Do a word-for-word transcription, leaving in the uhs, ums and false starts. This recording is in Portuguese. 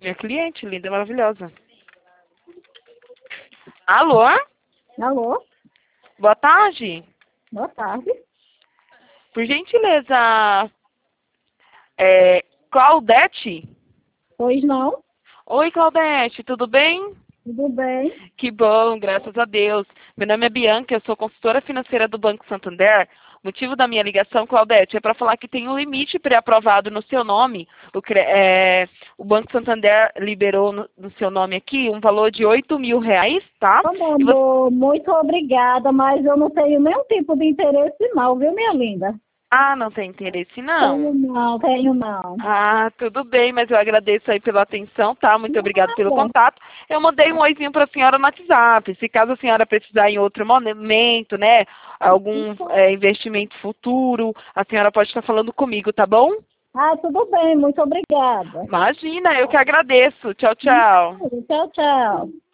Minha cliente, linda, maravilhosa. Alô? Alô? Boa tarde. Boa tarde. Por gentileza, é, Claudete? Pois não? Oi, Claudete, tudo bem? Tudo bem? Que bom, graças a Deus. Meu nome é Bianca, eu sou consultora financeira do Banco Santander. O motivo da minha ligação, Claudete, é para falar que tem um limite pré-aprovado no seu nome. O, cre- é, o Banco Santander liberou no, no seu nome aqui um valor de oito mil reais, tá? Ô, meu E você... amor, muito obrigada, mas eu não tenho nenhum tipo de interesse não, viu, minha linda? Ah, não tem interesse, Tenho não? não, tenho não. Ah, tudo bem, mas eu agradeço aí pela atenção, tá? Muito obrigado pelo Nada. contato. Eu mandei um oizinho para a senhora no WhatsApp. Se caso a senhora precisar em outro momento, né? Algum é, investimento futuro, a senhora pode estar falando comigo, tá bom? Ah, tudo bem, muito obrigada. Imagina, eu que agradeço. Tchau, tchau. Tchau, tchau.